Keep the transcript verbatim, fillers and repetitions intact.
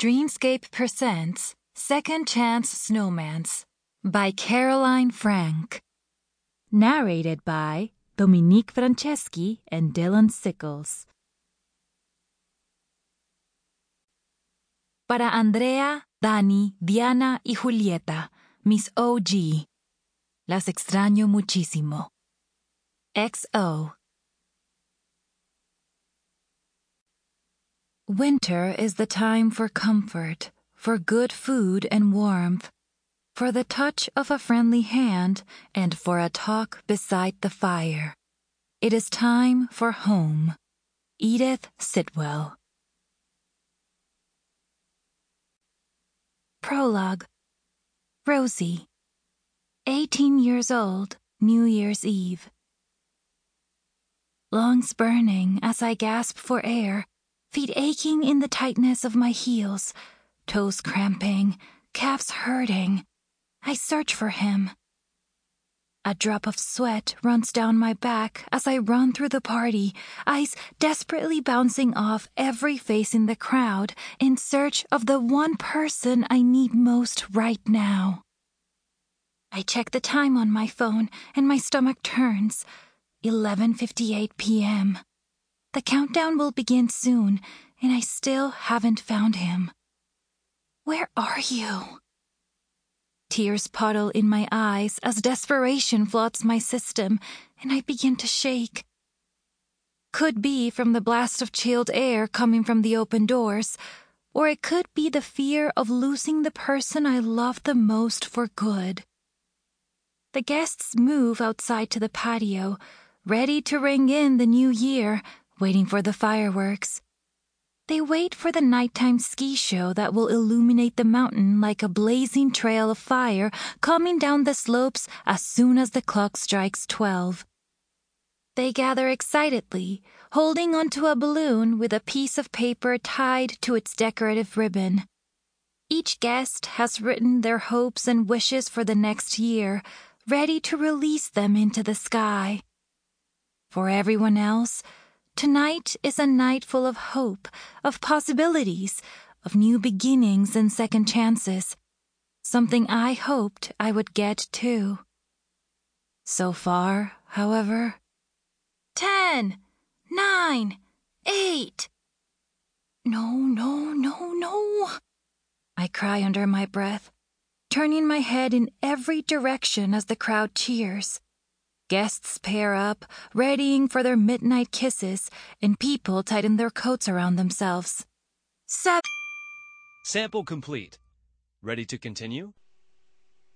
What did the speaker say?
Dreamscape presents Second Chance Snowmance by Caroline Frank. Narrated by Dominique Franceschi and Dylan Sickles. Para Andrea, Dani, Diana y Julieta, mis O G. Las extraño muchísimo. X O. Winter is the time for comfort, for good food and warmth, for the touch of a friendly hand, and for a talk beside the fire. It is time for home. Edith Sitwell. Prologue. Rosie. Eighteen years old, New Year's Eve. Lungs burning as I gasp for air, feet aching in the tightness of my heels, toes cramping, calves hurting. I search for him. A drop of sweat runs down my back as I run through the party, eyes desperately bouncing off every face in the crowd in search of the one person I need most right now. I check the time on my phone and my stomach turns. eleven fifty-eight p.m. The countdown will begin soon, and I still haven't found him. Where are you? Tears puddle in my eyes as desperation floods my system, and I begin to shake. Could be from the blast of chilled air coming from the open doors, or it could be the fear of losing the person I love the most for good. The guests move outside to the patio, ready to ring in the new year, waiting for the fireworks. They wait for the nighttime ski show that will illuminate the mountain like a blazing trail of fire coming down the slopes as soon as the clock strikes twelve. They gather excitedly, holding onto a balloon with a piece of paper tied to its decorative ribbon. Each guest has written their hopes and wishes for the next year, ready to release them into the sky. For everyone else, tonight is a night full of hope, of possibilities, of new beginnings and second chances. Something I hoped I would get too. So far, however... Ten! Nine! Eight! No, no, no, no! I cry under my breath, turning my head in every direction as the crowd cheers. Guests pair up, readying for their midnight kisses, and people tighten their coats around themselves. Seven. Sample complete. Ready to continue?